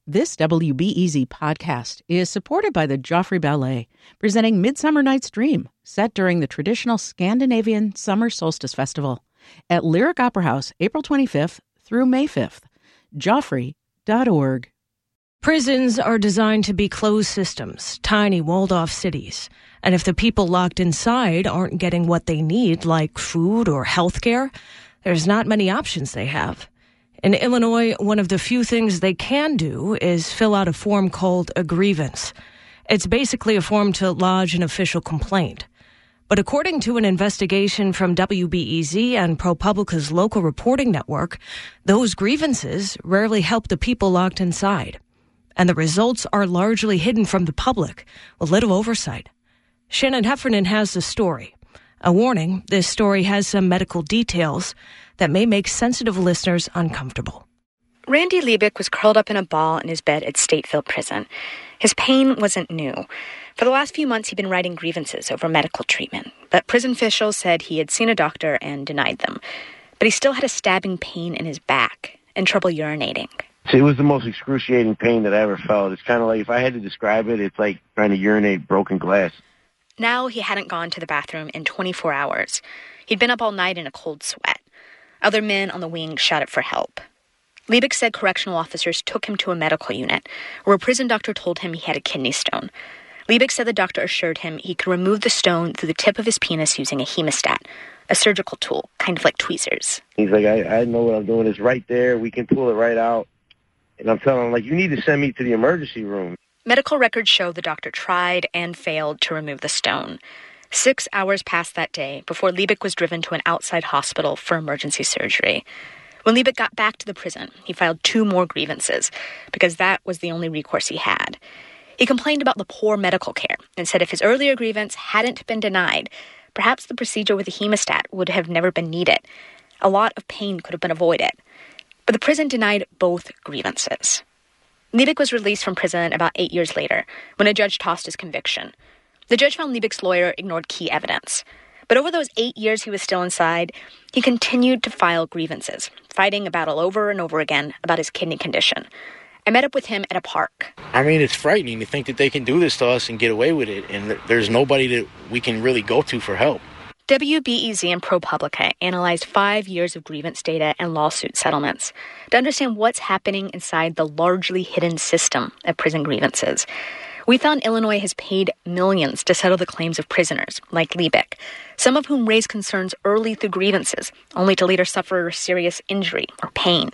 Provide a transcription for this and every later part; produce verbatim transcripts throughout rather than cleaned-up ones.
This W B E Z podcast is supported by the Joffrey Ballet, presenting Midsummer Night's Dream, set during the traditional Scandinavian Summer Solstice Festival at Lyric Opera House, April twenty-fifth through May fifth. Joffrey dot org. Prisons are designed to be closed systems, tiny walled-off cities. And if the people locked inside aren't getting what they need, like food or health care, there's not many options they have. In Illinois, one of the few things they can do is fill out a form called a grievance. It's basically a form to lodge an official complaint. But according to an investigation from W B E Z and ProPublica's local reporting network, those grievances rarely help the people locked inside. And the results are largely hidden from the public, with little oversight. Shannon Heffernan has the story. A warning, this story has some medical details that may make sensitive listeners uncomfortable. Randy Liebig was curled up in a ball in his bed at Stateville Prison. His pain wasn't new. For the last few months, he'd been writing grievances over medical treatment, but prison officials said he had seen a doctor and denied them. But he still had a stabbing pain in his back and trouble urinating. It was the most excruciating pain that I ever felt. It's kind of like, if I had to describe it, it's like trying to urinate broken glass. Now he hadn't gone to the bathroom in twenty-four hours. He'd been up all night in a cold sweat. Other men on the wing shouted for help. Liebig said correctional officers took him to a medical unit, where a prison doctor told him he had a kidney stone. Liebig said the doctor assured him he could remove the stone through the tip of his penis using a hemostat, a surgical tool, kind of like tweezers. He's like, I, I know what I'm doing. It's right there. We can pull it right out. And I'm telling him, like, you need to send me to the emergency room. Medical records show the doctor tried and failed to remove the stone. Six hours passed that day before Liebig was driven to an outside hospital for emergency surgery. When Liebig got back to the prison, he filed two more grievances, because that was the only recourse he had. He complained about the poor medical care and said if his earlier grievance hadn't been denied, perhaps the procedure with the hemostat would have never been needed. A lot of pain could have been avoided. But the prison denied both grievances. Liebig was released from prison about eight years later, when a judge tossed his conviction. The judge found Liebig's lawyer ignored key evidence. But over those eight years he was still inside, he continued to file grievances, fighting a battle over and over again about his kidney condition. I met up with him at a park. I mean, it's frightening to think that they can do this to us and get away with it, and there's nobody that we can really go to for help. W B E Z and ProPublica analyzed five years of grievance data and lawsuit settlements to understand what's happening inside the largely hidden system of prison grievances. We found Illinois has paid millions to settle the claims of prisoners, like Liebig, some of whom raised concerns early through grievances, only to later suffer serious injury or pain.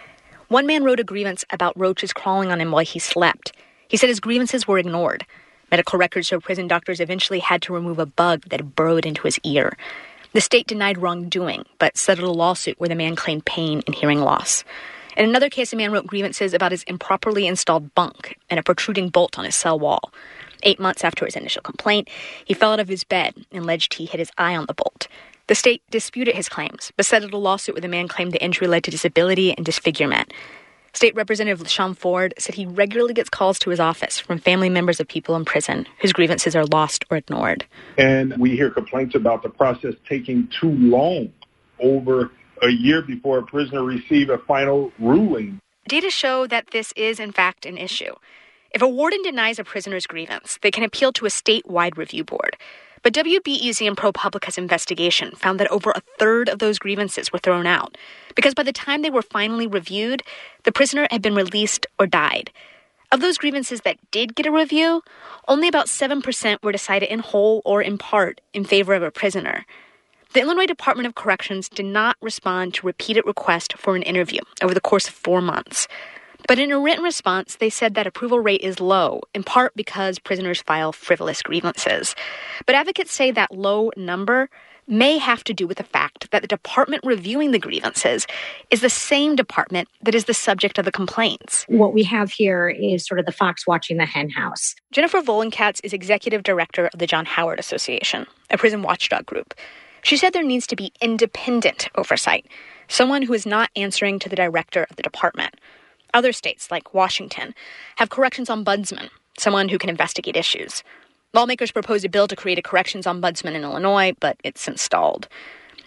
One man wrote a grievance about roaches crawling on him while he slept. He said his grievances were ignored. Medical records show prison doctors eventually had to remove a bug that had burrowed into his ear. The state denied wrongdoing, but settled a lawsuit where the man claimed pain and hearing loss. In another case, a man wrote grievances about his improperly installed bunk and a protruding bolt on his cell wall. Eight months after his initial complaint, he fell out of his bed and alleged he hit his eye on the bolt. The state disputed his claims, but settled a lawsuit where the man claimed the injury led to disability and disfigurement. State Representative LaShawn Ford said he regularly gets calls to his office from family members of people in prison whose grievances are lost or ignored. And we hear complaints about the process taking too long, over a year before a prisoner receives a final ruling. Data show that this is, in fact, an issue. If a warden denies a prisoner's grievance, they can appeal to a statewide review board. But W B E Z and ProPublica's investigation found that over a third of those grievances were thrown out, because by the time they were finally reviewed, the prisoner had been released or died. Of those grievances that did get a review, only about seven percent were decided in whole or in part in favor of a prisoner. The Illinois Department of Corrections did not respond to repeated requests for an interview over the course of four months. But in a written response, they said that approval rate is low, in part because prisoners file frivolous grievances. But advocates say that low number may have to do with the fact that the department reviewing the grievances is the same department that is the subject of the complaints. What we have here is sort of the fox watching the hen house. Jennifer Volenkatz is executive director of the John Howard Association, a prison watchdog group. She said there needs to be independent oversight, someone who is not answering to the director of the department. Other states, like Washington, have corrections ombudsman, someone who can investigate issues. Lawmakers proposed a bill to create a corrections ombudsman in Illinois, but it's since stalled.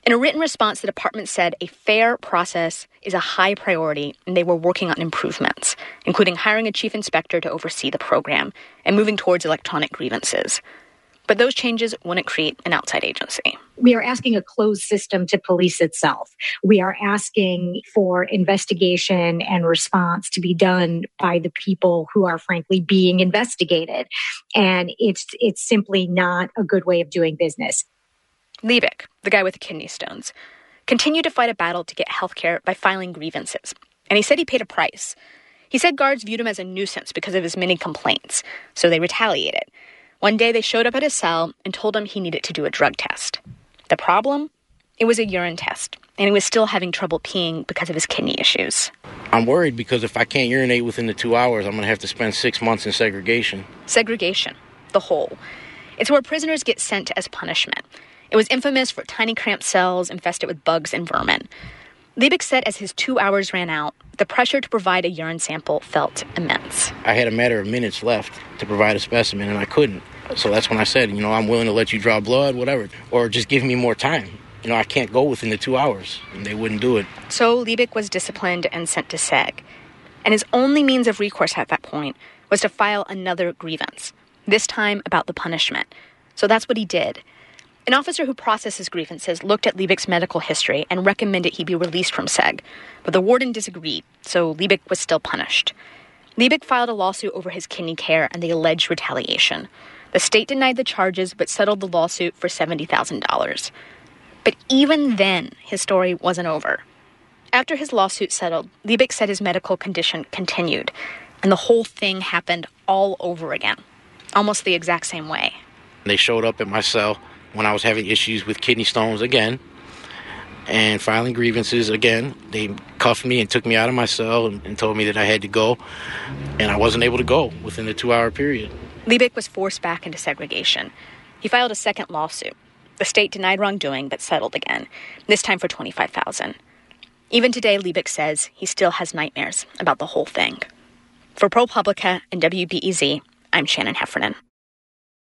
In a written response, the department said a fair process is a high priority, and they were working on improvements, including hiring a chief inspector to oversee the program and moving towards electronic grievances. But those changes wouldn't create an outside agency. We are asking a closed system to police itself. We are asking for investigation and response to be done by the people who are frankly being investigated. And it's it's simply not a good way of doing business. Liebig, the guy with the kidney stones, continued to fight a battle to get health care by filing grievances. And he said he paid a price. He said guards viewed him as a nuisance because of his many complaints, so they retaliated. One day they showed up at his cell and told him he needed to do a drug test. The problem? It was a urine test, and he was still having trouble peeing because of his kidney issues. I'm worried because if I can't urinate within the two hours, I'm going to have to spend six months in segregation. Segregation. The hole. It's where prisoners get sent as punishment. It was infamous for tiny cramped cells infested with bugs and vermin. Liebig said as his two hours ran out, the pressure to provide a urine sample felt immense. I had a matter of minutes left to provide a specimen, and I couldn't. So that's when I said, you know, I'm willing to let you draw blood, whatever, or just give me more time. You know, I can't go within the two hours, and they wouldn't do it. So Liebig was disciplined and sent to seg. And his only means of recourse at that point was to file another grievance, this time about the punishment. So that's what he did. An officer who processes grievances looked at Liebig's medical history and recommended he be released from seg. But the warden disagreed, so Liebig was still punished. Liebig filed a lawsuit over his kidney care and the alleged retaliation. The state denied the charges but settled the lawsuit for seventy thousand dollars. But even then, his story wasn't over. After his lawsuit settled, Liebig said his medical condition continued, and the whole thing happened all over again, almost the exact same way. They showed up at my cell when I was having issues with kidney stones again and filing grievances again. They cuffed me and took me out of my cell and, and told me that I had to go, and I wasn't able to go within the two-hour period. Liebig was forced back into segregation. He filed a second lawsuit. The state denied wrongdoing but settled again, this time for twenty-five thousand dollars. Even today, Liebig says he still has nightmares about the whole thing. For ProPublica and W B E Z, I'm Shannon Heffernan.